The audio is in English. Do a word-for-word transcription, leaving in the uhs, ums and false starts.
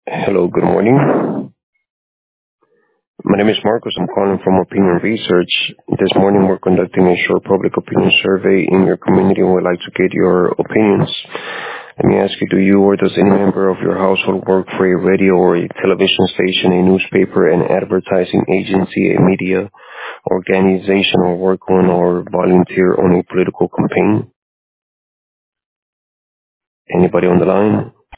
Hello, good morning. My name is Marcos. I'm calling from Opinion Research. This morning we're conducting a short public opinion survey in your community and would like to get your opinions. Let me ask you, do you or does any member of your household work for a radio or a television station, a newspaper, an advertising agency, a media organization, or work on or volunteer on a political campaign? Anybody on the line?